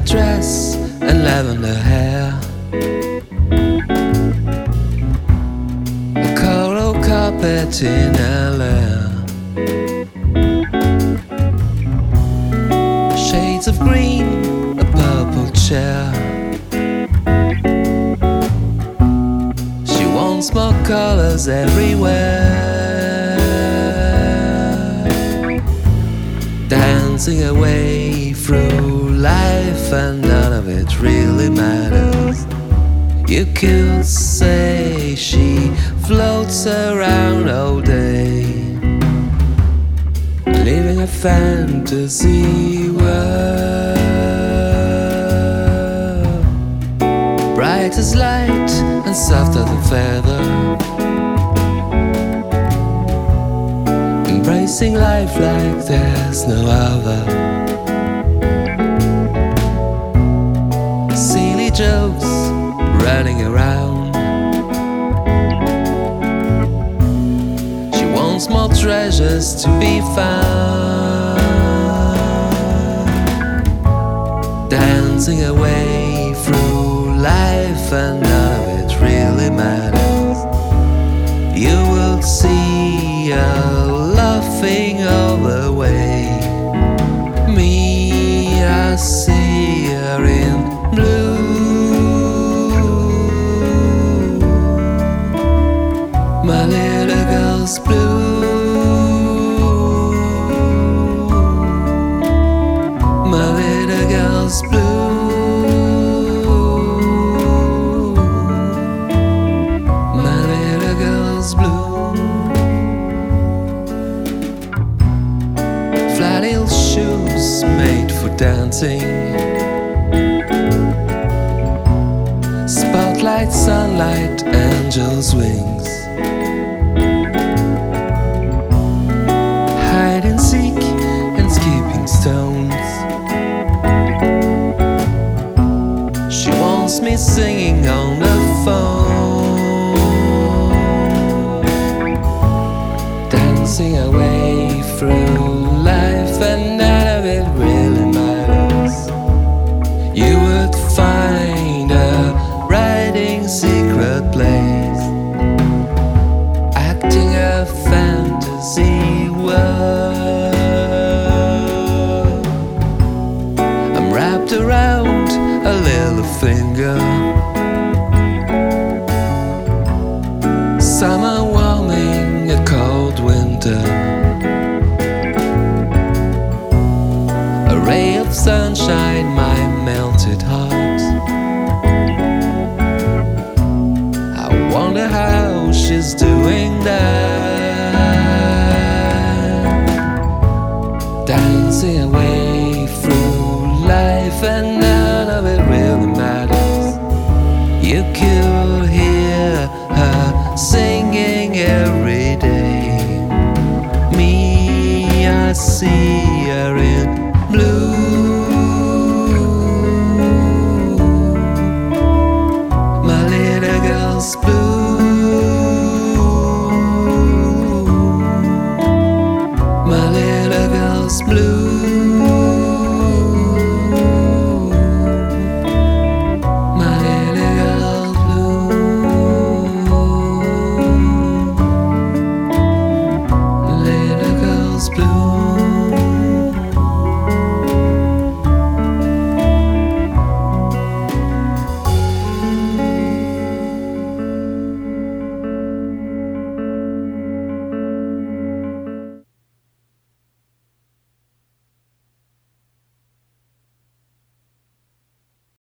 dress and lavender hair, a coral carpet in her lair, shades of green, a purple chair. She wants more colors everywhere, dancing away through life, and none of it really matters. You could say she floats around all day, living a fantasy world, bright as light and softer than feather, embracing life like there's no other. Silly jokes running around, she wants more treasures to be found, dancing away through life, and none of it really matters. You will see her laughing all the way. Me, I see her in blue. My little girl's blue. My little girl's blue. My little girl's blue. Flat heel shoes made for dancing, spotlight, sunlight, angel's wings, hide and seek and skipping stones. She wants me singing on the phone, dancing away through life, and none of it really matters. You would find a writing secret place, acting a fantasy world. I'm wrapped around a little finger, summer warming a cold winter, a ray of sunshine, my melted heart. I wonder how she's doing that, dancing away through life, and none of it really matters. You could hear her singing every day. Me, I see her in blue. My little girl's blue. My little girl's blue.